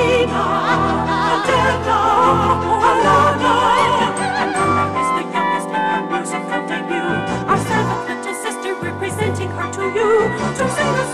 Alina, Adela, Alana. And Anna is the youngest in her musical debut. Our seventh little sister representing her to you. To sing a